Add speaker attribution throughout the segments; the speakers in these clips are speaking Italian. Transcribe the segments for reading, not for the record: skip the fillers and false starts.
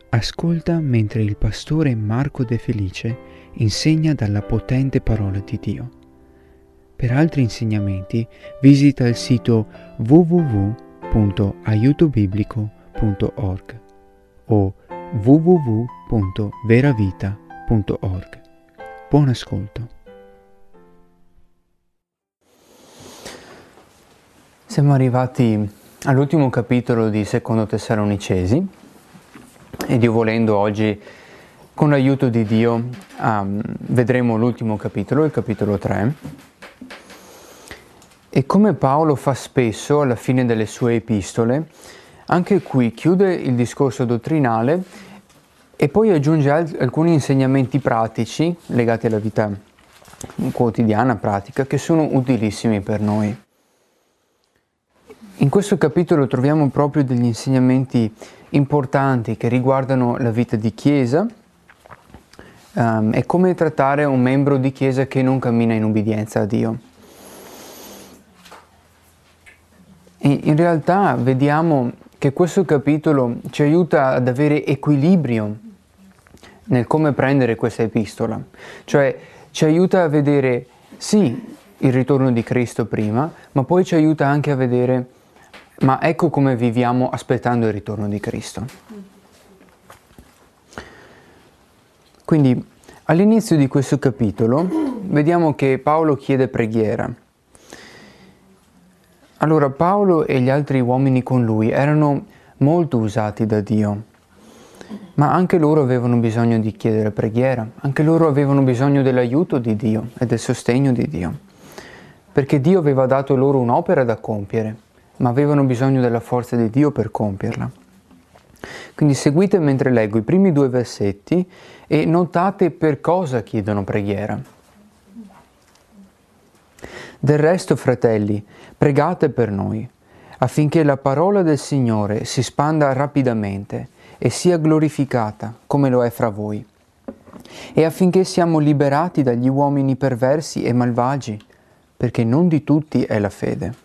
Speaker 1: Ascolta mentre il pastore Marco De Felice insegna dalla potente parola di Dio. Per altri insegnamenti visita il sito www.aiutobiblico.org o www.veravita.org. Buon ascolto.
Speaker 2: Siamo arrivati all'ultimo capitolo di Secondo Tessalonicesi e Dio volendo oggi, con l'aiuto di Dio, vedremo l'ultimo capitolo, il capitolo 3. E come Paolo fa spesso alla fine delle sue epistole, anche qui chiude il discorso dottrinale e poi aggiunge alcuni insegnamenti pratici legati alla vita quotidiana, pratica, che sono utilissimi per noi. In questo capitolo troviamo proprio degli insegnamenti importanti che riguardano la vita di Chiesa e come trattare un membro di Chiesa che non cammina in ubbidienza a Dio. E in realtà vediamo che questo capitolo ci aiuta ad avere equilibrio nel come prendere questa epistola, cioè ci aiuta a vedere sì il ritorno di Cristo prima, ma poi ci aiuta anche a vedere ma ecco come viviamo aspettando il ritorno di Cristo. Quindi all'inizio di questo capitolo vediamo che Paolo chiede preghiera. Allora Paolo e gli altri uomini con lui erano molto usati da Dio, ma anche loro avevano bisogno di chiedere preghiera, anche loro avevano bisogno dell'aiuto di Dio e del sostegno di Dio, perché Dio aveva dato loro un'opera da compiere, ma avevano bisogno della forza di Dio per compierla. Quindi seguite mentre leggo i primi 2 versetti e notate per cosa chiedono preghiera. Del resto, fratelli, pregate per noi, affinché la parola del Signore si spanda rapidamente e sia glorificata, come lo è fra voi, e affinché siamo liberati dagli uomini perversi e malvagi, perché non di tutti è la fede.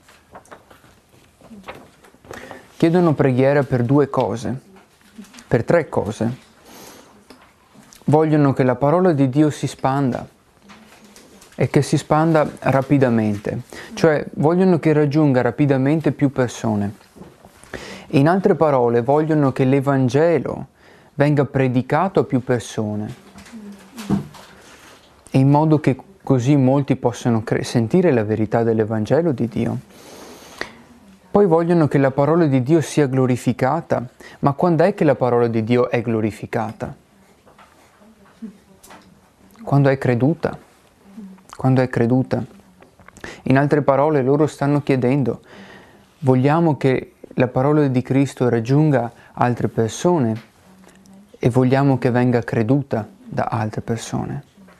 Speaker 2: Chiedono preghiera per 2 cose, per 3 cose. Vogliono che la parola di Dio si spanda e che si spanda rapidamente, cioè vogliono che raggiunga rapidamente più persone. In altre parole, vogliono che l'Evangelo venga predicato a più persone, e in modo che così molti possano sentire la verità dell'Evangelo di Dio. Poi vogliono che la parola di Dio sia glorificata, ma quando è che la parola di Dio è glorificata? Quando è creduta. Quando è creduta. In altre parole, loro stanno chiedendo, vogliamo che la parola di Cristo raggiunga altre persone e vogliamo che venga creduta da altre persone.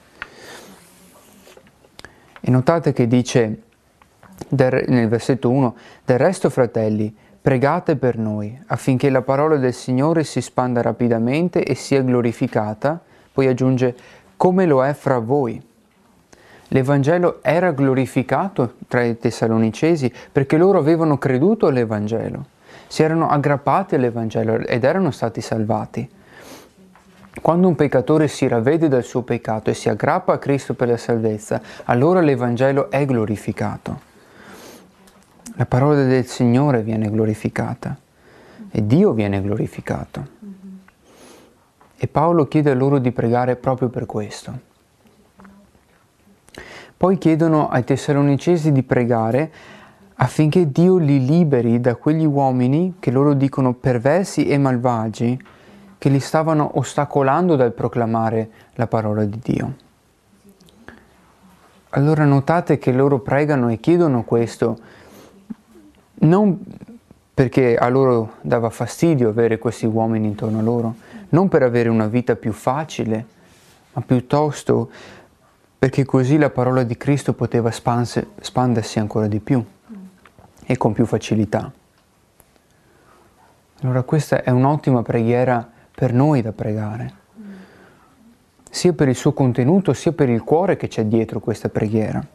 Speaker 2: E notate che dice nel versetto 1, del resto fratelli, pregate per noi, affinché la parola del Signore si spanda rapidamente e sia glorificata, poi aggiunge, come lo è fra voi. L'Evangelo era glorificato tra i Tessalonicesi perché loro avevano creduto all'Evangelo, si erano aggrappati all'Evangelo ed erano stati salvati. Quando un peccatore si ravvede dal suo peccato e si aggrappa a Cristo per la salvezza, allora l'Evangelo è glorificato. La parola del Signore viene glorificata e Dio viene glorificato. E Paolo chiede loro di pregare proprio per questo. Poi chiedono ai Tessalonicesi di pregare affinché Dio li liberi da quegli uomini che loro dicono perversi e malvagi che li stavano ostacolando dal proclamare la parola di Dio. Allora notate che loro pregano e chiedono questo non perché a loro dava fastidio avere questi uomini intorno a loro, non per avere una vita più facile, ma piuttosto perché così la parola di Cristo poteva espandersi ancora di più e con più facilità. Allora questa è un'ottima preghiera per noi da pregare, sia per il suo contenuto, sia per il cuore che c'è dietro questa preghiera.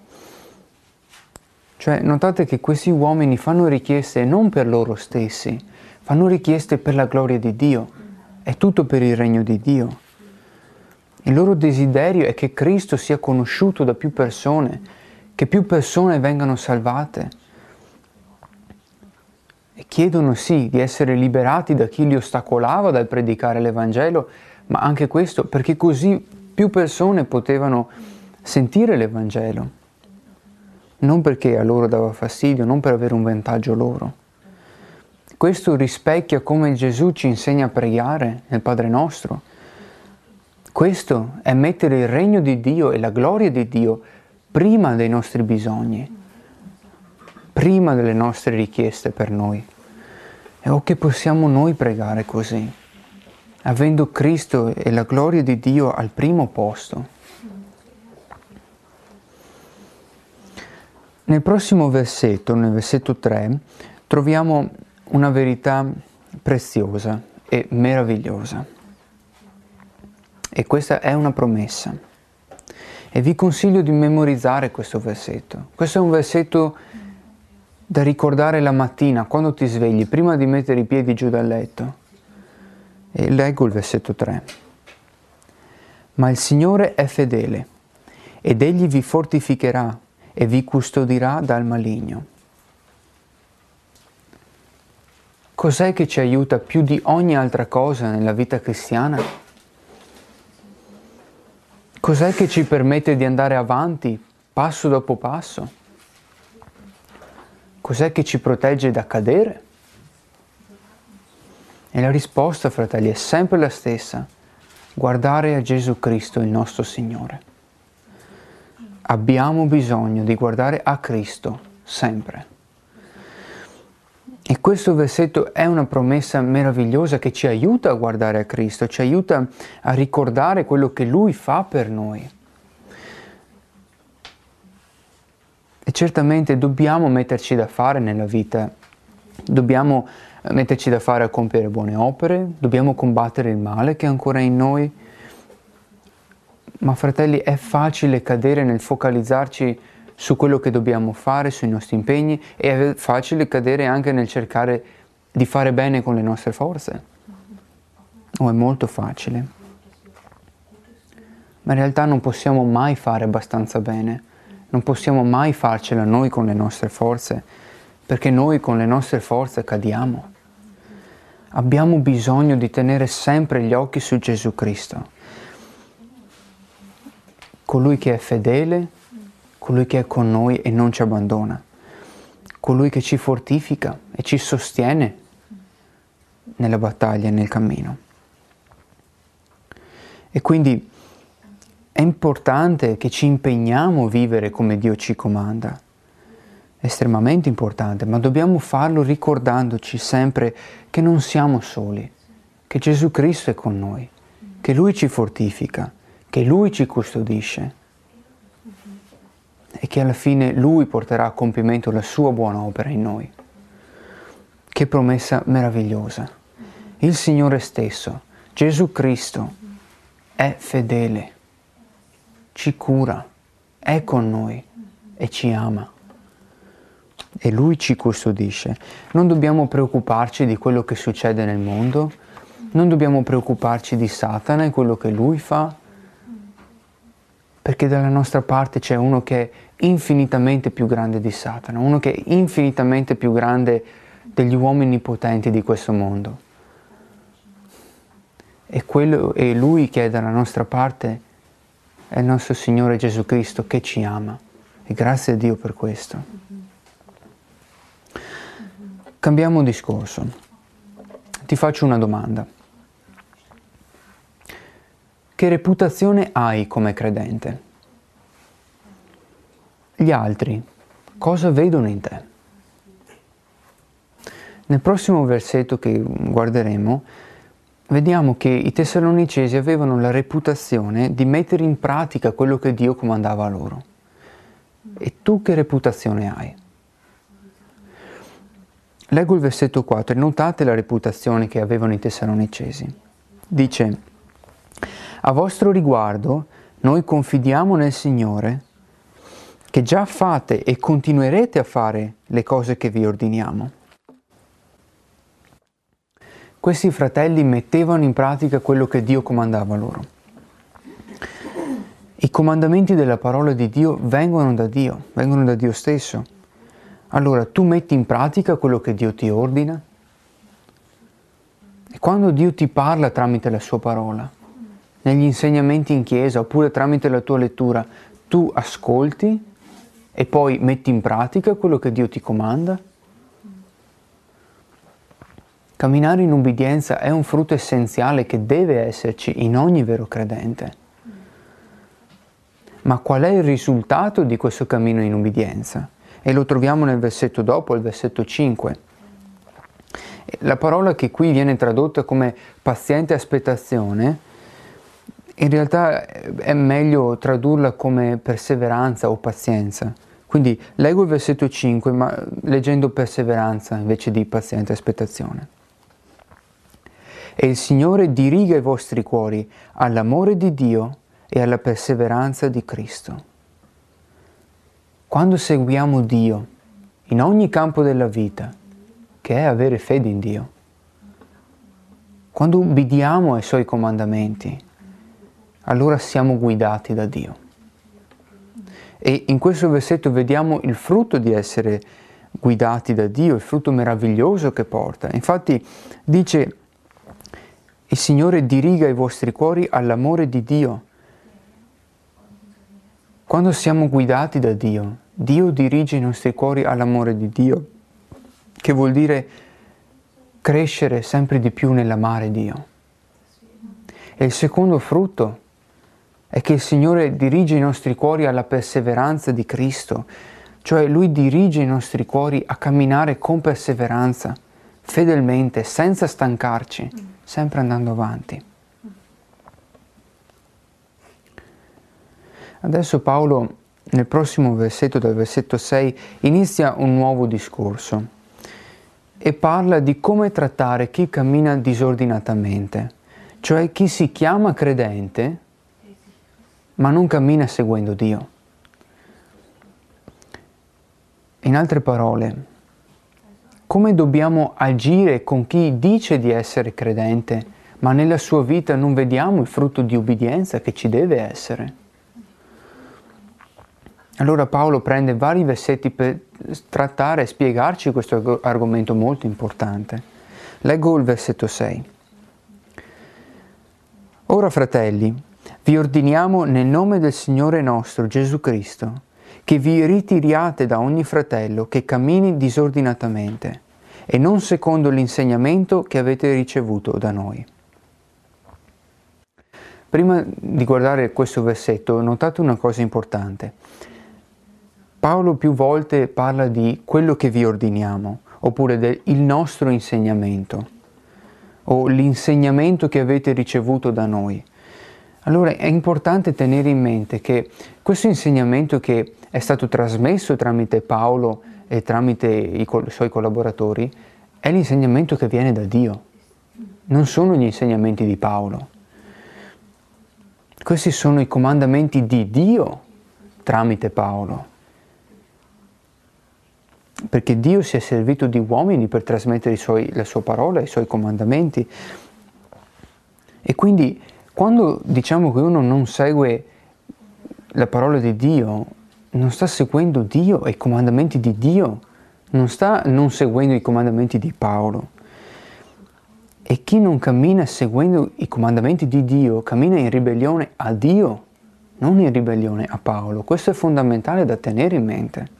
Speaker 2: Cioè, notate che questi uomini fanno richieste non per loro stessi, fanno richieste per la gloria di Dio. È tutto per il regno di Dio. Il loro desiderio è che Cristo sia conosciuto da più persone, che più persone vengano salvate. E chiedono sì di essere liberati da chi li ostacolava dal predicare l'Evangelo, ma anche questo perché così più persone potevano sentire l'Evangelo. Non perché a loro dava fastidio, non per avere un vantaggio loro. Questo rispecchia come Gesù ci insegna a pregare nel Padre nostro. Questo è mettere il regno di Dio e la gloria di Dio prima dei nostri bisogni, prima delle nostre richieste per noi. E che possiamo noi pregare così, avendo Cristo e la gloria di Dio al primo posto. Nel prossimo versetto, nel versetto 3, troviamo una verità preziosa e meravigliosa. E questa è una promessa. E vi consiglio di memorizzare questo versetto. Questo è un versetto da ricordare la mattina, quando ti svegli, prima di mettere i piedi giù dal letto. E leggo il versetto 3. Ma il Signore è fedele, ed Egli vi fortificherà e vi custodirà dal maligno. Cos'è che ci aiuta più di ogni altra cosa nella vita cristiana? Cos'è che ci permette di andare avanti passo dopo passo? Cos'è che ci protegge da cadere? E la risposta, fratelli, è sempre la stessa: guardare a Gesù Cristo, il nostro Signore. Abbiamo bisogno di guardare a Cristo sempre. E questo versetto è una promessa meravigliosa che ci aiuta a guardare a Cristo, ci aiuta a ricordare quello che Lui fa per noi. E certamente dobbiamo metterci da fare nella vita, dobbiamo metterci da fare a compiere buone opere, dobbiamo combattere il male che è ancora in noi. Ma fratelli, è facile cadere nel focalizzarci su quello che dobbiamo fare, sui nostri impegni, e è facile cadere anche nel cercare di fare bene con le nostre forze. È molto facile. Ma in realtà non possiamo mai fare abbastanza bene, non possiamo mai farcela noi con le nostre forze, perché noi con le nostre forze cadiamo. Abbiamo bisogno di tenere sempre gli occhi su Gesù Cristo, colui che è fedele, colui che è con noi e non ci abbandona, colui che ci fortifica e ci sostiene nella battaglia e nel cammino. E quindi è importante che ci impegniamo a vivere come Dio ci comanda, è estremamente importante, ma dobbiamo farlo ricordandoci sempre che non siamo soli, che Gesù Cristo è con noi, che Lui ci fortifica, che Lui ci custodisce e che alla fine Lui porterà a compimento la sua buona opera in noi. Che promessa meravigliosa! Il Signore stesso, Gesù Cristo, è fedele, ci cura, è con noi e ci ama. E Lui ci custodisce. Non dobbiamo preoccuparci di quello che succede nel mondo, non dobbiamo preoccuparci di Satana e quello che lui fa, perché dalla nostra parte c'è uno che è infinitamente più grande di Satana, uno che è infinitamente più grande degli uomini potenti di questo mondo. E Lui che è dalla nostra parte è il nostro Signore Gesù Cristo che ci ama. E grazie a Dio per questo. Cambiamo discorso. Ti faccio una domanda. Che reputazione hai come credente? Gli altri cosa vedono in te? Nel prossimo versetto che guarderemo, vediamo che i Tessalonicesi avevano la reputazione di mettere in pratica quello che Dio comandava loro. E tu che reputazione hai? Leggo il versetto 4 e notate la reputazione che avevano i Tessalonicesi. Dice: a vostro riguardo noi confidiamo nel Signore che già fate e continuerete a fare le cose che vi ordiniamo. questi fratelli mettevano in pratica quello che Dio comandava loro. I comandamenti della parola di Dio vengono da Dio stesso. Allora tu metti in pratica quello che Dio ti ordina? E quando Dio ti parla tramite la sua parola, negli insegnamenti in chiesa oppure tramite la tua lettura, tu ascolti e poi metti in pratica quello che Dio ti comanda? Camminare in ubbidienza è un frutto essenziale che deve esserci in ogni vero credente. Ma qual è il risultato di questo cammino in ubbidienza? E lo troviamo nel versetto dopo, il versetto 5. La parola che qui viene tradotta come paziente aspettazione, in realtà è meglio tradurla come perseveranza o pazienza. Quindi leggo il versetto 5, ma leggendo perseveranza invece di paziente aspettazione. E il Signore diriga i vostri cuori all'amore di Dio e alla perseveranza di Cristo. Quando seguiamo Dio in ogni campo della vita, che è avere fede in Dio, quando ubbidiamo ai Suoi comandamenti, allora siamo guidati da Dio. E in questo versetto vediamo il frutto di essere guidati da Dio, il frutto meraviglioso che porta. Infatti dice: il Signore diriga i vostri cuori all'amore di Dio. Quando siamo guidati da Dio, Dio dirige i nostri cuori all'amore di Dio, che vuol dire crescere sempre di più nell'amare Dio. E il secondo frutto è che il Signore dirige i nostri cuori alla perseveranza di Cristo, cioè Lui dirige i nostri cuori a camminare con perseveranza, fedelmente, senza stancarci, sempre andando avanti. Adesso Paolo, nel prossimo versetto, dal versetto 6, inizia un nuovo discorso e parla di come trattare chi cammina disordinatamente, cioè chi si chiama credente ma non cammina seguendo Dio. In altre parole, come dobbiamo agire con chi dice di essere credente, ma nella sua vita non vediamo il frutto di ubbidienza che ci deve essere? Allora Paolo prende vari versetti per trattare e spiegarci questo argomento molto importante. Leggo il versetto 6. Ora, fratelli, vi ordiniamo nel nome del Signore nostro Gesù Cristo, che vi ritiriate da ogni fratello che cammini disordinatamente e non secondo l'insegnamento che avete ricevuto da noi. Prima di guardare questo versetto, notate una cosa importante. Paolo più volte parla di quello che vi ordiniamo, oppure del nostro insegnamento, o l'insegnamento che avete ricevuto da noi. Allora è importante tenere in mente che questo insegnamento che è stato trasmesso tramite Paolo e tramite i suoi collaboratori è l'insegnamento che viene da Dio, non sono gli insegnamenti di Paolo. Questi sono i comandamenti di Dio tramite Paolo, perché Dio si è servito di uomini per trasmettere la sua parola, i suoi comandamenti. E quindi quando diciamo che uno non segue la parola di Dio, non sta seguendo Dio e i comandamenti di Dio, non sta non seguendo i comandamenti di Paolo. E chi non cammina seguendo i comandamenti di Dio cammina in ribellione a Dio, non in ribellione a Paolo. Questo è fondamentale da tenere in mente.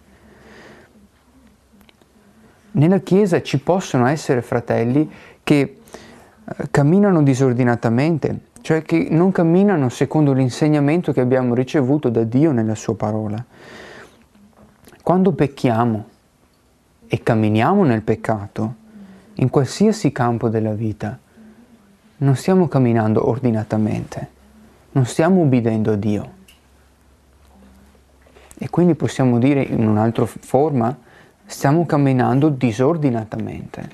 Speaker 2: Nella Chiesa ci possono essere fratelli che camminano disordinatamente, cioè che non camminano secondo l'insegnamento che abbiamo ricevuto da Dio nella sua parola. Quando pecchiamo e camminiamo nel peccato, in qualsiasi campo della vita, non stiamo camminando ordinatamente, non stiamo ubbidendo a Dio. E quindi possiamo dire in un'altra forma, stiamo camminando disordinatamente.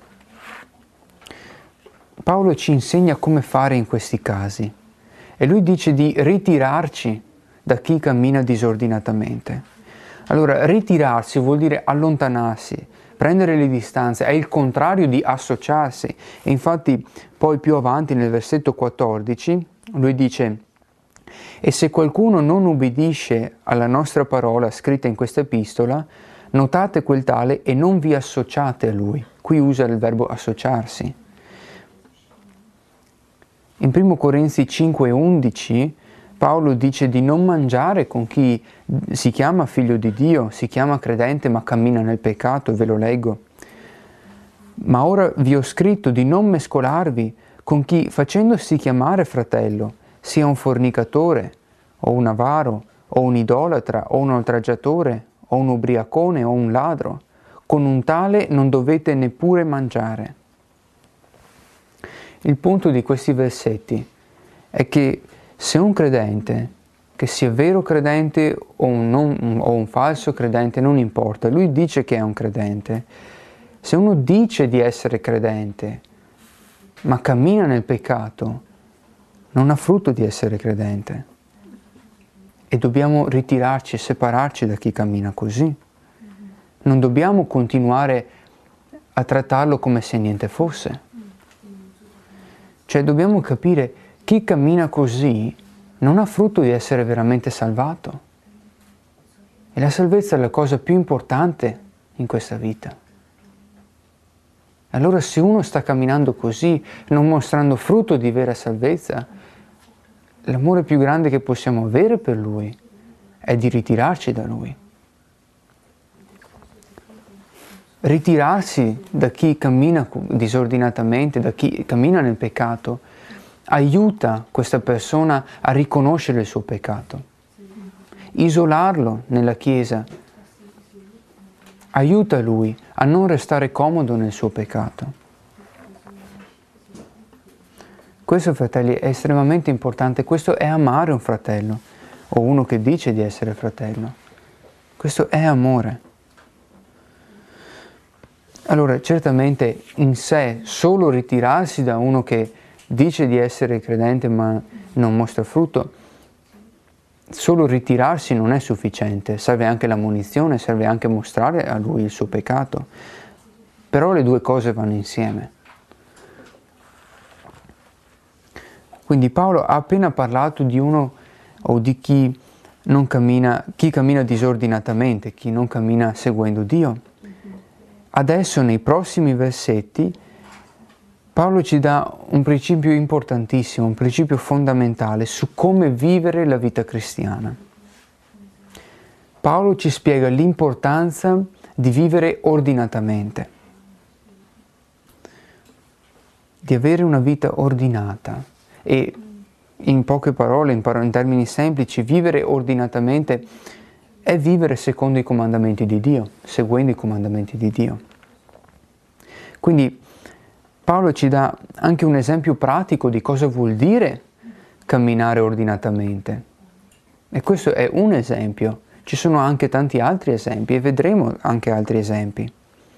Speaker 2: Paolo ci insegna come fare in questi casi e lui dice di ritirarci da chi cammina disordinatamente. Allora, ritirarsi vuol dire allontanarsi, prendere le distanze, è il contrario di associarsi. E infatti poi più avanti nel versetto 14 lui dice: e se qualcuno non ubbidisce alla nostra parola scritta in questa epistola, notate quel tale e non vi associate a lui. Qui usa il verbo associarsi. In 1 Corinzi 5,11 Paolo dice di non mangiare con chi si chiama figlio di Dio, si chiama credente ma cammina nel peccato, ve lo leggo. Ma ora vi ho scritto di non mescolarvi con chi, facendosi chiamare fratello, sia un fornicatore, o un avaro, o un idolatra, o un oltraggiatore, o un ubriacone, o un ladro. Con un tale non dovete neppure mangiare. Il punto di questi versetti è che se un credente, che sia vero credente o un falso credente, non importa, lui dice che è un credente, se uno dice di essere credente, ma cammina nel peccato, non ha frutto di essere credente. E dobbiamo ritirarci, separarci da chi cammina così. Non dobbiamo continuare a trattarlo come se niente fosse. Cioè dobbiamo capire, chi cammina così non ha frutto di essere veramente salvato. E la salvezza è la cosa più importante in questa vita. Allora se uno sta camminando così, non mostrando frutto di vera salvezza, l'amore più grande che possiamo avere per lui è di ritirarci da lui. Ritirarsi da chi cammina disordinatamente, da chi cammina nel peccato, aiuta questa persona a riconoscere il suo peccato. Isolarlo nella Chiesa aiuta lui a non restare comodo nel suo peccato. Questo, fratelli, è estremamente importante. Questo è amare un fratello, o uno che dice di essere fratello. Questo è amore. Allora, certamente in sé, solo ritirarsi da uno che dice di essere credente ma non mostra frutto, solo ritirarsi non è sufficiente, serve anche l'ammonizione, serve anche mostrare a lui il suo peccato. Però le due cose vanno insieme. Quindi Paolo ha appena parlato di uno o di chi cammina disordinatamente, chi non cammina seguendo Dio. Adesso nei prossimi versetti Paolo ci dà un principio importantissimo, un principio fondamentale su come vivere la vita cristiana. Paolo ci spiega l'importanza di vivere ordinatamente, di avere una vita ordinata e in poche parole, in termini semplici, vivere ordinatamente è vivere secondo i comandamenti di Dio, seguendo i comandamenti di Dio. Quindi Paolo ci dà anche un esempio pratico di cosa vuol dire camminare ordinatamente. E questo è un esempio. Ci sono anche tanti altri esempi e vedremo anche altri esempi.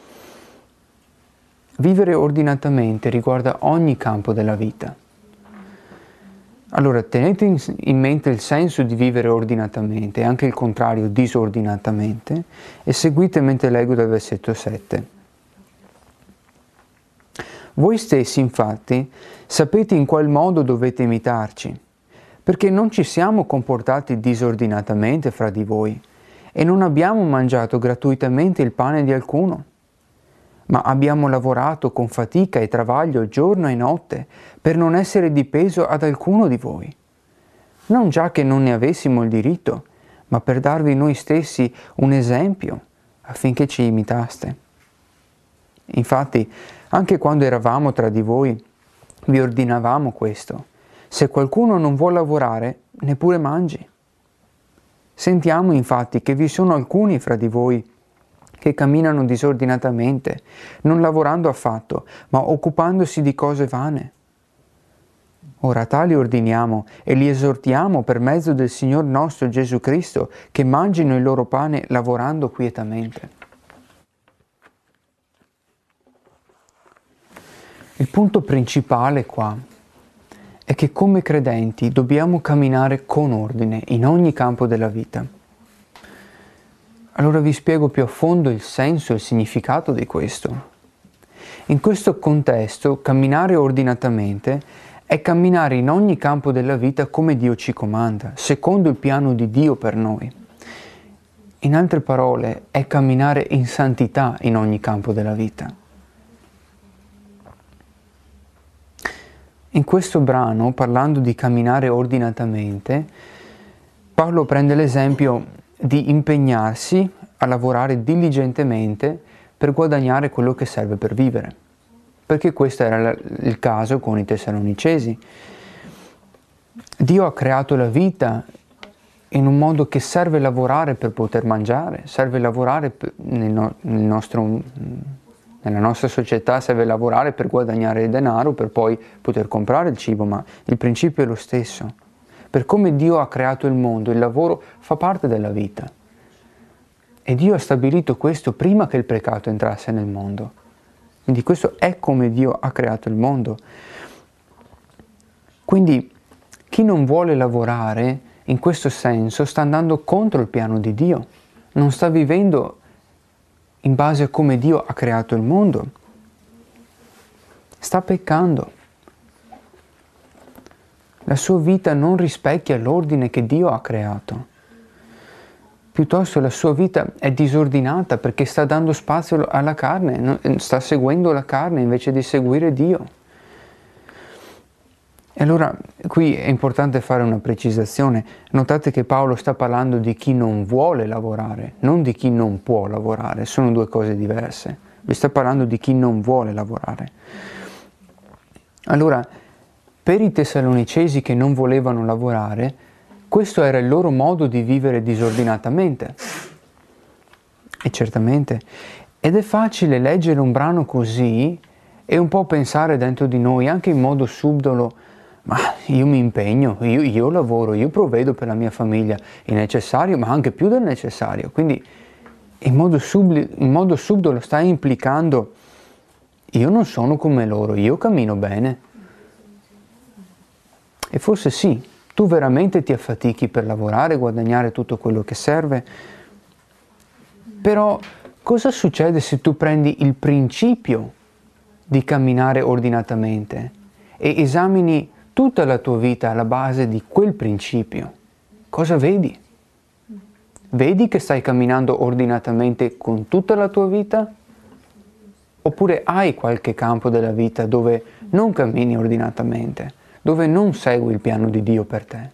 Speaker 2: Vivere ordinatamente riguarda ogni campo della vita. Allora, tenete in mente il senso di vivere ordinatamente e anche il contrario, disordinatamente, e seguite mentre leggo dal versetto 7. Voi stessi, infatti, sapete in qual modo dovete imitarci, perché non ci siamo comportati disordinatamente fra di voi e non abbiamo mangiato gratuitamente il pane di alcuno, ma abbiamo lavorato con fatica e travaglio giorno e notte per non essere di peso ad alcuno di voi, non già che non ne avessimo il diritto, ma per darvi noi stessi un esempio affinché ci imitaste. Infatti, anche quando eravamo tra di voi, vi ordinavamo questo: se qualcuno non vuole lavorare, neppure mangi. Sentiamo infatti che vi sono alcuni fra di voi che camminano disordinatamente, non lavorando affatto, ma occupandosi di cose vane. Ora tali ordiniamo e li esortiamo per mezzo del Signor nostro Gesù Cristo che mangino il loro pane lavorando quietamente. Il punto principale qua è che come credenti dobbiamo camminare con ordine in ogni campo della vita. Allora vi spiego più a fondo il senso e il significato di questo. In questo contesto, camminare ordinatamente è camminare in ogni campo della vita come Dio ci comanda, secondo il piano di Dio per noi. In altre parole, è camminare in santità in ogni campo della vita. In questo brano, parlando di camminare ordinatamente, Paolo prende l'esempio di impegnarsi a lavorare diligentemente per guadagnare quello che serve per vivere, perché questo era il caso con i Tessalonicesi. Dio ha creato la vita in un modo che serve lavorare per poter mangiare, serve lavorare nella nostra società, serve lavorare per guadagnare il denaro, per poi poter comprare il cibo, ma il principio è lo stesso. Per come Dio ha creato il mondo, il lavoro fa parte della vita. E Dio ha stabilito questo prima che il peccato entrasse nel mondo. Quindi questo è come Dio ha creato il mondo. Quindi chi non vuole lavorare in questo senso sta andando contro il piano di Dio, non sta vivendo in base a come Dio ha creato il mondo, sta peccando. La sua vita non rispecchia l'ordine che Dio ha creato. Piuttosto la sua vita è disordinata perché sta dando spazio alla carne, sta seguendo la carne invece di seguire Dio. E allora qui è importante fare una precisazione. Notate che Paolo sta parlando di chi non vuole lavorare, non di chi non può lavorare, sono due cose diverse. Vi sta parlando di chi non vuole lavorare. Allora, per i Tessalonicesi che non volevano lavorare, questo era il loro modo di vivere disordinatamente. E certamente. Ed è facile leggere un brano così e un po' pensare dentro di noi, anche in modo subdolo, ma io mi impegno, io lavoro, io provvedo per la mia famiglia il necessario, ma anche più del necessario. Quindi in modo subdolo stai implicando, io non sono come loro, io cammino bene. E forse sì, tu veramente ti affatichi per lavorare, guadagnare tutto quello che serve, però cosa succede se tu prendi il principio di camminare ordinatamente e esamini tutta la tua vita alla base di quel principio? Cosa vedi? Vedi che stai camminando ordinatamente con tutta la tua vita? Oppure hai qualche campo della vita dove non cammini ordinatamente? Dove non segui il piano di Dio per te?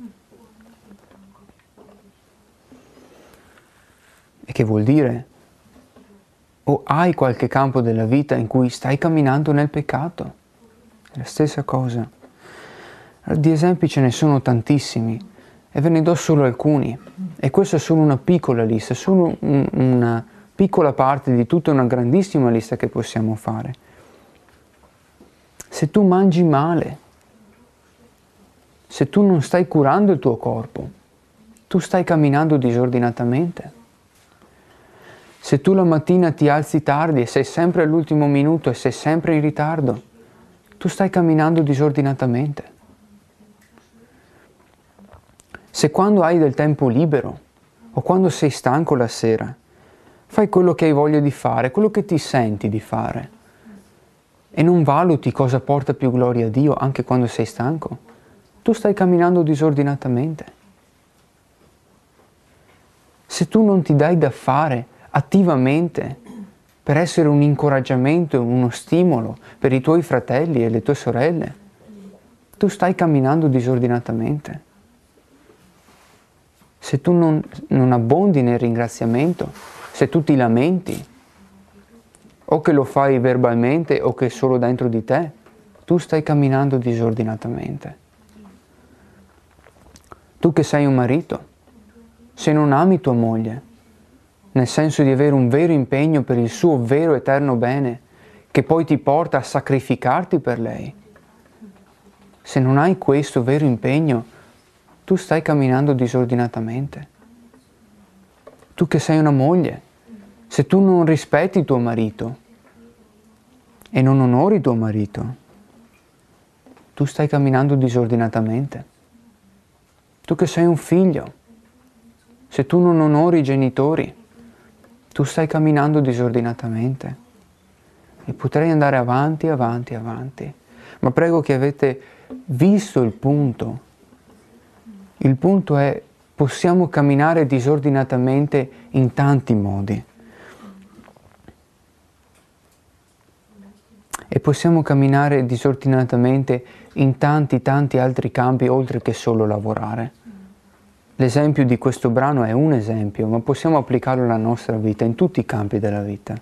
Speaker 2: E che vuol dire? O hai qualche campo della vita in cui stai camminando nel peccato? È la stessa cosa. Di esempi ce ne sono tantissimi e ve ne do solo alcuni. E questa è solo una piccola lista, solo una piccola parte di tutta una grandissima lista che possiamo fare. Se tu mangi male, se tu non stai curando il tuo corpo, tu stai camminando disordinatamente. Se tu la mattina ti alzi tardi e sei sempre all'ultimo minuto e sei sempre in ritardo, tu stai camminando disordinatamente. Se quando hai del tempo libero o quando sei stanco la sera, fai quello che hai voglia di fare, quello che ti senti di fare, e non valuti cosa porta più gloria a Dio anche quando sei stanco, tu stai camminando disordinatamente. Se tu non ti dai da fare attivamente per essere un incoraggiamento, uno stimolo per i tuoi fratelli e le tue sorelle, tu stai camminando disordinatamente. Se tu non abbondi nel ringraziamento, se tu ti lamenti, o che lo fai verbalmente o che solo dentro di te, tu stai camminando disordinatamente. Tu che sei un marito, se non ami tua moglie, nel senso di avere un vero impegno per il suo vero eterno bene, che poi ti porta a sacrificarti per lei, se non hai questo vero impegno, tu stai camminando disordinatamente. Tu che sei una moglie, se tu non rispetti tuo marito e non onori tuo marito, tu stai camminando disordinatamente. Tu che sei un figlio, se tu non onori i genitori, Tu stai camminando disordinatamente e potrei andare avanti, avanti, avanti. Ma prego che avete visto il punto. Il punto è: possiamo camminare disordinatamente in tanti modi. E possiamo camminare disordinatamente in tanti altri campi oltre che solo lavorare. L'esempio di questo brano è un esempio, ma possiamo applicarlo alla nostra vita, in tutti i campi della vita.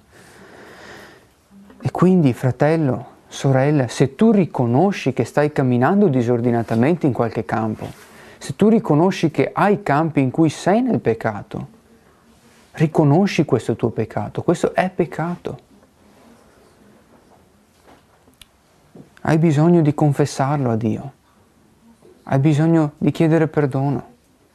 Speaker 2: E quindi, fratello, sorella, se tu riconosci che stai camminando disordinatamente in qualche campo, se tu riconosci che hai campi in cui sei nel peccato, riconosci questo tuo peccato, questo è peccato. Hai bisogno di confessarlo a Dio, hai bisogno di chiedere perdono.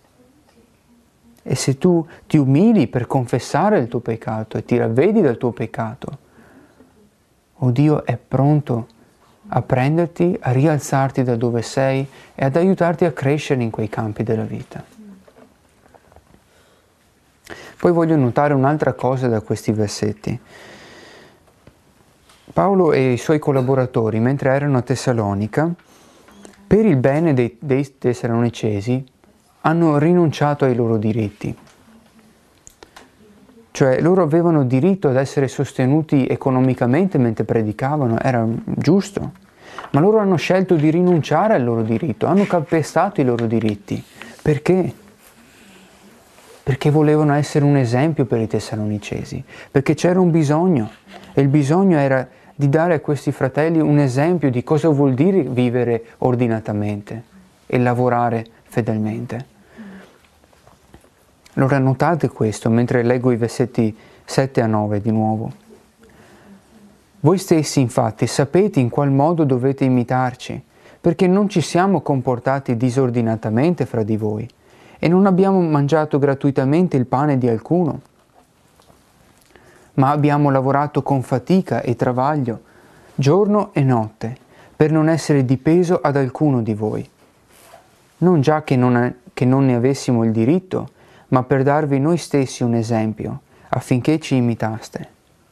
Speaker 2: E se tu ti umili per confessare il tuo peccato e ti ravvedi dal tuo peccato, Dio è pronto a prenderti, a rialzarti da dove sei e ad aiutarti a crescere in quei campi della vita. Poi voglio notare un'altra cosa da questi versetti. Paolo e i suoi collaboratori, mentre erano a Tessalonica, per il bene dei tessalonicesi, hanno rinunciato ai loro diritti. Cioè, loro avevano diritto ad essere sostenuti economicamente mentre predicavano, era giusto, ma loro hanno scelto di rinunciare al loro diritto, hanno calpestato i loro diritti. Perché? Perché volevano essere un esempio per i tessalonicesi, perché c'era un bisogno, e il bisogno era di dare a questi fratelli un esempio di cosa vuol dire vivere ordinatamente e lavorare fedelmente. Allora notate questo mentre leggo i versetti 7 a 9 di nuovo. Voi stessi infatti sapete in qual modo dovete imitarci, perché non ci siamo comportati disordinatamente fra di voi e non abbiamo mangiato gratuitamente il pane di alcuno, ma abbiamo lavorato con fatica e travaglio, giorno e notte, per non essere di peso ad alcuno di voi. Non già che non ne avessimo il diritto, ma per darvi noi stessi un esempio, affinché ci imitaste.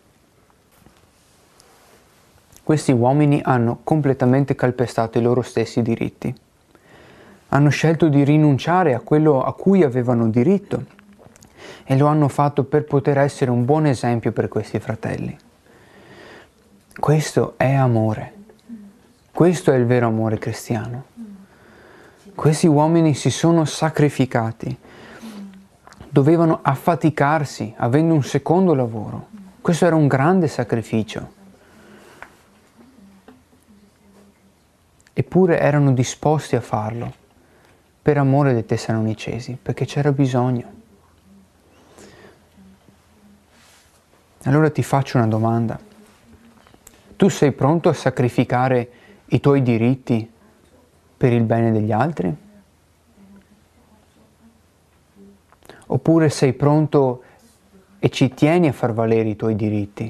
Speaker 2: Questi uomini hanno completamente calpestato i loro stessi diritti. Hanno scelto di rinunciare a quello a cui avevano diritto e lo hanno fatto per poter essere un buon esempio per questi fratelli. Questo è amore. Questo è il vero amore cristiano. Questi uomini si sono sacrificati. Dovevano affaticarsi avendo un secondo lavoro. Questo era un grande sacrificio. Eppure erano disposti a farlo per amore dei tessalonicesi, perché c'era bisogno. Allora ti faccio una domanda. Tu sei pronto a sacrificare i tuoi diritti per il bene degli altri? Oppure sei pronto e ci tieni a far valere i tuoi diritti?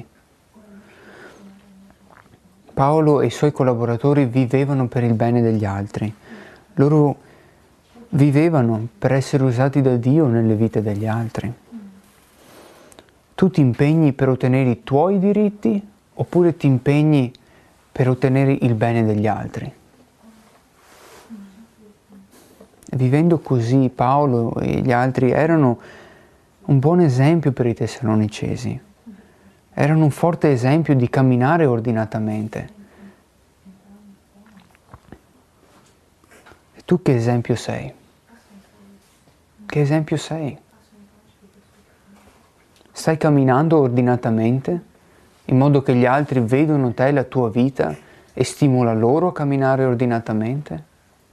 Speaker 2: Paolo e i suoi collaboratori vivevano per il bene degli altri. Loro vivevano per essere usati da Dio nelle vite degli altri. Tu ti impegni per ottenere i tuoi diritti oppure ti impegni per ottenere il bene degli altri? Vivendo così, Paolo e gli altri erano un buon esempio per i tessalonicesi. Erano un forte esempio di camminare ordinatamente. E tu che esempio sei? Che esempio sei? Stai camminando ordinatamente in modo che gli altri vedono te, la tua vita, e stimola loro a camminare ordinatamente?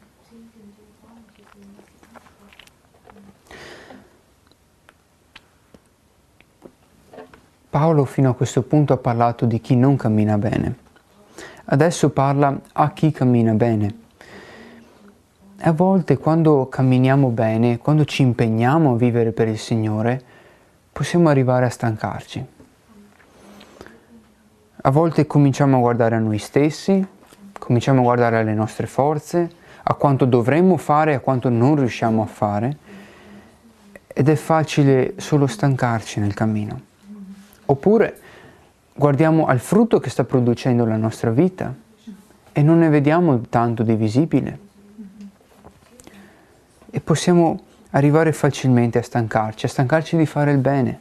Speaker 2: Paolo fino a questo punto ha parlato di chi non cammina bene. Adesso parla a chi cammina bene. A volte quando camminiamo bene, quando ci impegniamo a vivere per il Signore, possiamo arrivare a stancarci. A volte cominciamo a guardare a noi stessi, cominciamo a guardare alle nostre forze, a quanto dovremmo fare e a quanto non riusciamo a fare, ed è facile solo stancarci nel cammino. Oppure guardiamo al frutto che sta producendo la nostra vita e non ne vediamo tanto di visibile. E possiamo arrivare facilmente a stancarci di fare il bene.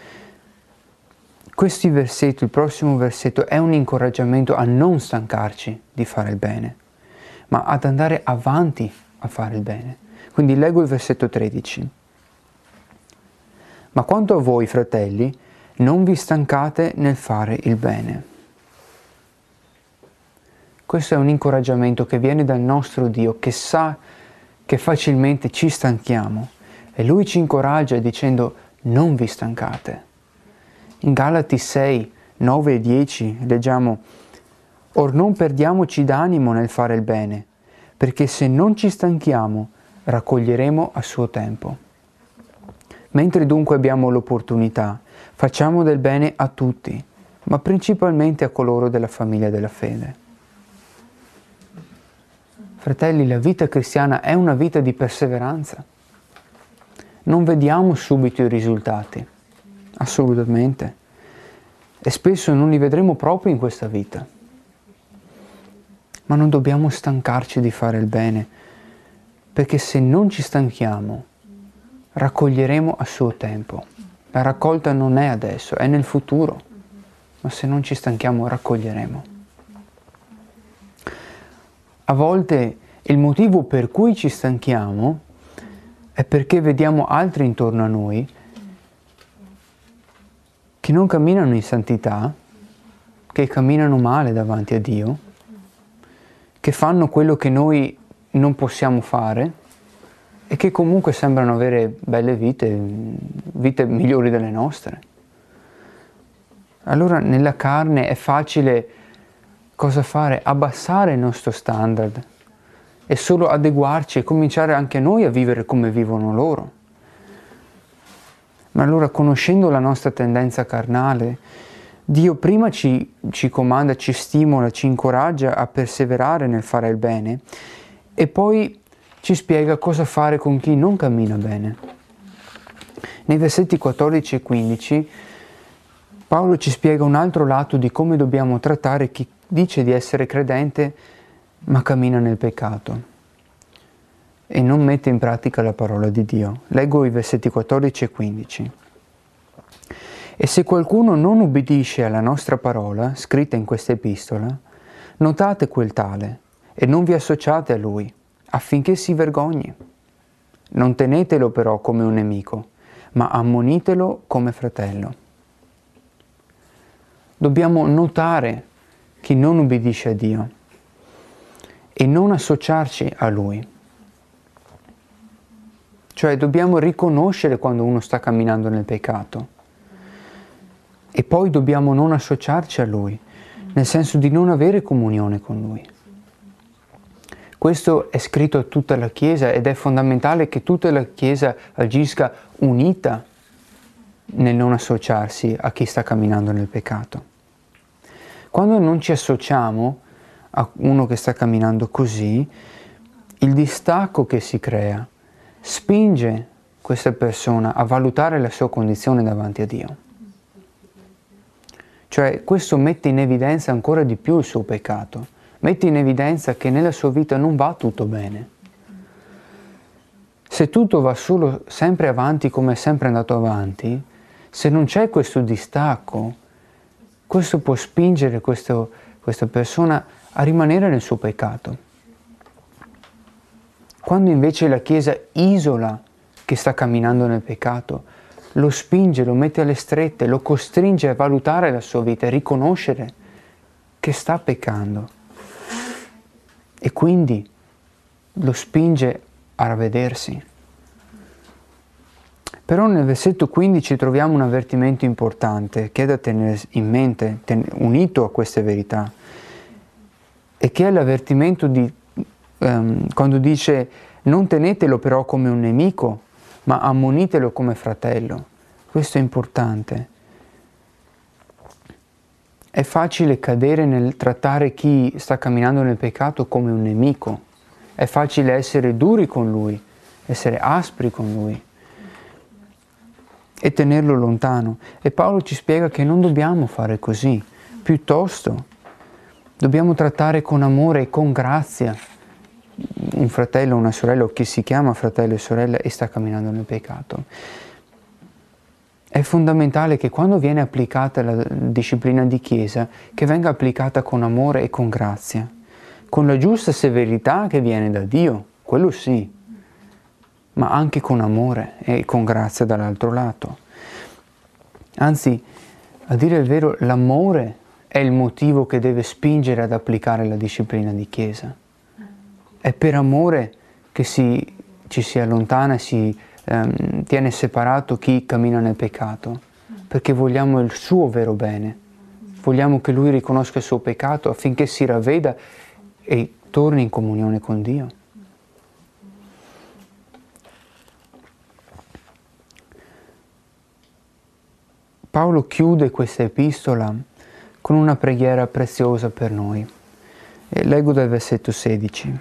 Speaker 2: Questi versetti, il prossimo versetto, è un incoraggiamento a non stancarci di fare il bene, ma ad andare avanti a fare il bene. Quindi leggo il versetto 13. Ma quanto a voi, fratelli, non vi stancate nel fare il bene. Questo è un incoraggiamento che viene dal nostro Dio, che sa che facilmente ci stanchiamo, e Lui ci incoraggia dicendo non vi stancate. In Galati 6, 9 e 10 leggiamo: Or non perdiamoci d'animo nel fare il bene, perché se non ci stanchiamo raccoglieremo a suo tempo. Mentre dunque abbiamo l'opportunità, facciamo del bene a tutti, ma principalmente a coloro della famiglia della fede. Fratelli, la vita cristiana è una vita di perseveranza. Non vediamo subito i risultati, assolutamente, e spesso non li vedremo proprio in questa vita. Ma non dobbiamo stancarci di fare il bene, perché se non ci stanchiamo, raccoglieremo a suo tempo. La raccolta non è adesso, è nel futuro, ma se non ci stanchiamo, raccoglieremo. A volte il motivo per cui ci stanchiamo è perché vediamo altri intorno a noi che non camminano in santità, che camminano male davanti a Dio, che fanno quello che noi non possiamo fare e che comunque sembrano avere belle vite migliori delle nostre. Allora nella carne è facile cosa fare? Abbassare il nostro standard e solo adeguarci e cominciare anche noi a vivere come vivono loro. Ma allora, conoscendo la nostra tendenza carnale, Dio prima ci comanda, ci stimola, ci incoraggia a perseverare nel fare il bene e poi ci spiega cosa fare con chi non cammina bene. Nei versetti 14 e 15 Paolo ci spiega un altro lato di come dobbiamo trattare chi dice di essere credente ma cammina nel peccato e non mette in pratica la parola di Dio. Leggo i versetti 14 e 15. E se qualcuno non ubbidisce alla nostra parola, scritta in questa epistola, notate quel tale e non vi associate a lui, affinché si vergogni. Non tenetelo però come un nemico, ma ammonitelo come fratello. Dobbiamo notare chi non ubbidisce a Dio e non associarci a Lui. Cioè dobbiamo riconoscere quando uno sta camminando nel peccato e poi dobbiamo non associarci a Lui, nel senso di non avere comunione con Lui. Questo è scritto a tutta la Chiesa ed è fondamentale che tutta la Chiesa agisca unita nel non associarsi a chi sta camminando nel peccato. Quando non ci associamo a uno che sta camminando così, il distacco che si crea spinge questa persona a valutare la sua condizione davanti a Dio. Cioè questo mette in evidenza ancora di più il suo peccato, mette in evidenza che nella sua vita non va tutto bene. Se tutto va solo sempre avanti come è sempre andato avanti, se non c'è questo distacco, questo può spingere questa persona a rimanere nel suo peccato. Quando invece la Chiesa isola chi sta camminando nel peccato, lo spinge, lo mette alle strette, lo costringe a valutare la sua vita, a riconoscere che sta peccando e quindi lo spinge a ravvedersi. Però nel versetto 15 troviamo un avvertimento importante che è da tenere in mente, unito a queste verità, e che è l'avvertimento di quando dice non tenetelo però come un nemico, ma ammonitelo come fratello. Questo è importante. È facile cadere nel trattare chi sta camminando nel peccato come un nemico. È facile essere duri con lui, essere aspri con lui. e tenerlo lontano. E Paolo ci spiega che non dobbiamo fare così, piuttosto dobbiamo trattare con amore e con grazia un fratello, una sorella, o chi si chiama fratello e sorella e sta camminando nel peccato. È fondamentale che quando viene applicata la disciplina di Chiesa, che venga applicata con amore e con grazia, con la giusta severità che viene da Dio, quello sì, ma anche con amore e con grazia dall'altro lato. Anzi, a dire il vero, l'amore è il motivo che deve spingere ad applicare la disciplina di Chiesa. È per amore che ci si allontana e si tiene separato chi cammina nel peccato, perché vogliamo il suo vero bene, vogliamo che lui riconosca il suo peccato affinché si ravveda e torni in comunione con Dio. Paolo chiude questa epistola con una preghiera preziosa per noi. E leggo dal versetto 16.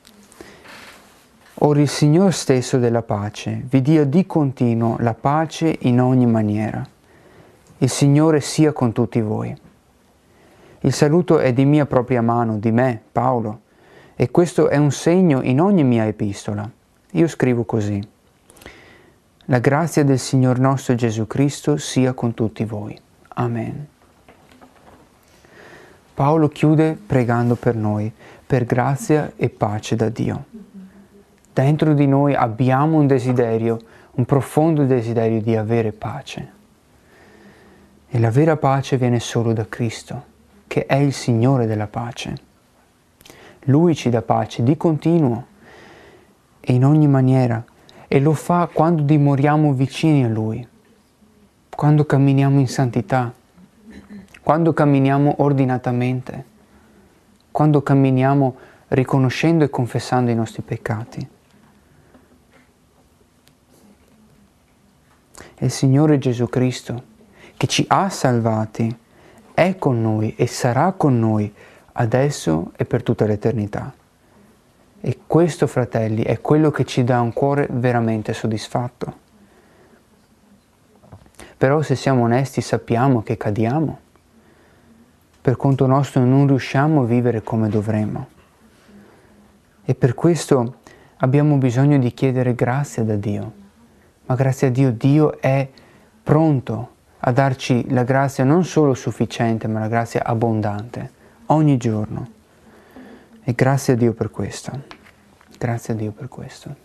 Speaker 2: Ora il Signore stesso della pace vi dia di continuo la pace in ogni maniera. Il Signore sia con tutti voi. Il saluto è di mia propria mano, di me, Paolo, e questo è un segno in ogni mia epistola. Io scrivo così. La grazia del Signor nostro Gesù Cristo sia con tutti voi. Amen. Paolo chiude pregando per noi, per grazia e pace da Dio. Dentro di noi abbiamo un desiderio, un profondo desiderio di avere pace. E la vera pace viene solo da Cristo, che è il Signore della pace. Lui ci dà pace di continuo e in ogni maniera, e lo fa quando dimoriamo vicini a Lui, quando camminiamo in santità, quando camminiamo ordinatamente, quando camminiamo riconoscendo e confessando i nostri peccati. Il Signore Gesù Cristo, che ci ha salvati, è con noi e sarà con noi adesso e per tutta l'eternità. E questo, fratelli, è quello che ci dà un cuore veramente soddisfatto. Però se siamo onesti sappiamo che cadiamo. Per conto nostro non riusciamo a vivere come dovremmo. E per questo abbiamo bisogno di chiedere grazia da Dio. Ma grazie a Dio, Dio è pronto a darci la grazia non solo sufficiente, ma la grazia abbondante, ogni giorno. E grazie a Dio per questo. Grazie a Dio per questo.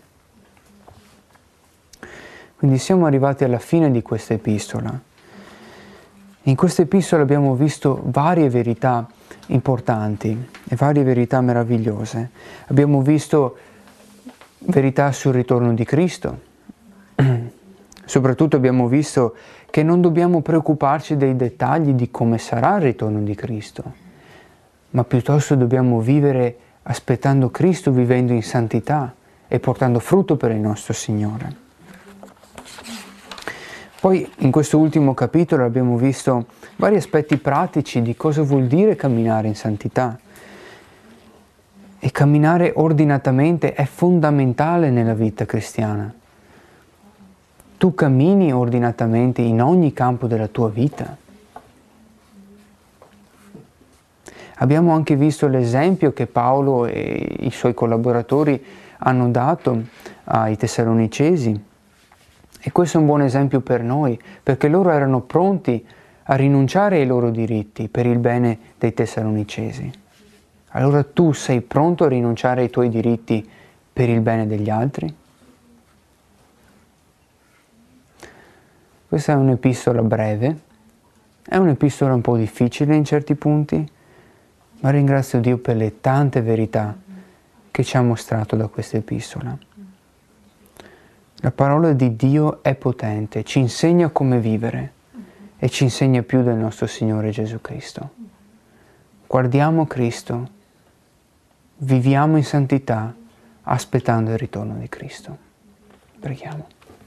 Speaker 2: Quindi siamo arrivati alla fine di questa epistola. In questa epistola abbiamo visto varie verità importanti e varie verità meravigliose. Abbiamo visto verità sul ritorno di Cristo. Soprattutto abbiamo visto che non dobbiamo preoccuparci dei dettagli di come sarà il ritorno di Cristo, ma piuttosto dobbiamo vivere aspettando Cristo, vivendo in santità e portando frutto per il nostro Signore. Poi in questo ultimo capitolo abbiamo visto vari aspetti pratici di cosa vuol dire camminare in santità. E camminare ordinatamente è fondamentale nella vita cristiana. Tu cammini ordinatamente in ogni campo della tua vita. Abbiamo anche visto l'esempio che Paolo e i suoi collaboratori hanno dato ai Tessalonicesi. E questo è un buon esempio per noi, perché loro erano pronti a rinunciare ai loro diritti per il bene dei Tessalonicesi. Allora tu sei pronto a rinunciare ai tuoi diritti per il bene degli altri? Questa è un'epistola breve, è un'epistola un po' difficile in certi punti, ma ringrazio Dio per le tante verità che ci ha mostrato da questa epistola. La parola di Dio è potente, ci insegna come vivere e ci insegna più del nostro Signore Gesù Cristo. Guardiamo Cristo, viviamo in santità, aspettando il ritorno di Cristo. Preghiamo.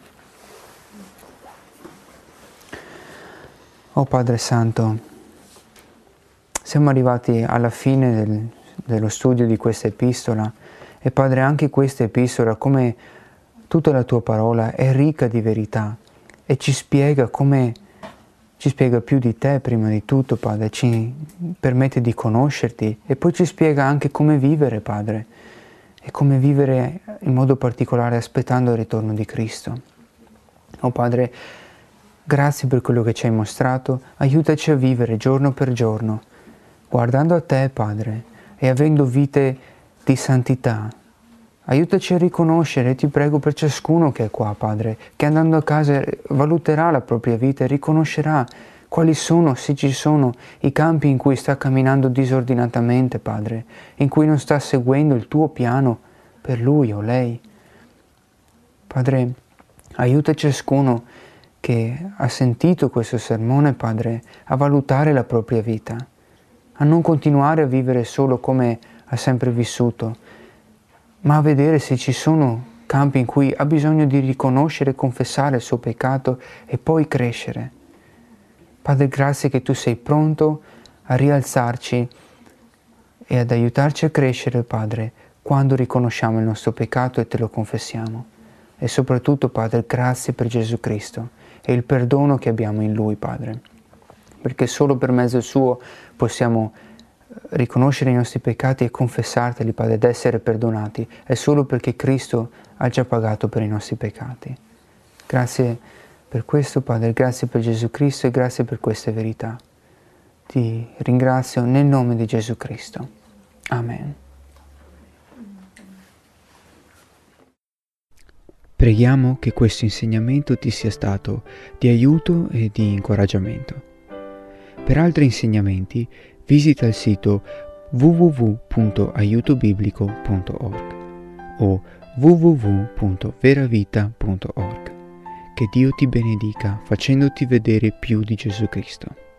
Speaker 2: Oh Padre Santo, siamo arrivati alla fine dello studio di questa epistola e Padre, anche questa epistola, come tutta la tua parola, è ricca di verità e ci spiega più di te prima di tutto, Padre, ci permette di conoscerti e poi ci spiega anche come vivere, Padre, e come vivere in modo particolare aspettando il ritorno di Cristo. Oh Padre, grazie per quello che ci hai mostrato, aiutaci a vivere giorno per giorno, guardando a te, Padre, e avendo vite di santità. Aiutaci a riconoscere, ti prego per ciascuno che è qua, Padre, che andando a casa valuterà la propria vita e riconoscerà quali sono, se ci sono, i campi in cui sta camminando disordinatamente, Padre, in cui non sta seguendo il tuo piano per lui o lei. Padre, aiuta ciascuno che ha sentito questo sermone, Padre, a valutare la propria vita, a non continuare a vivere solo come ha sempre vissuto, ma a vedere se ci sono campi in cui ha bisogno di riconoscere e confessare il suo peccato e poi crescere. Padre, grazie che tu sei pronto a rialzarci e ad aiutarci a crescere, Padre, quando riconosciamo il nostro peccato e te lo confessiamo. E soprattutto, Padre, grazie per Gesù Cristo e il perdono che abbiamo in Lui, Padre, perché solo per mezzo suo possiamo riconoscere i nostri peccati e confessarteli, Padre, ed essere perdonati. È solo perché Cristo ha già pagato per i nostri peccati. Grazie per questo, Padre, grazie per Gesù Cristo e grazie per queste verità. Ti ringrazio nel nome di Gesù Cristo. Amen.
Speaker 1: Preghiamo che questo insegnamento ti sia stato di aiuto e di incoraggiamento. Per altri insegnamenti visita il sito www.aiutobiblico.org o www.veravita.org. Che Dio ti benedica facendoti vedere più di Gesù Cristo.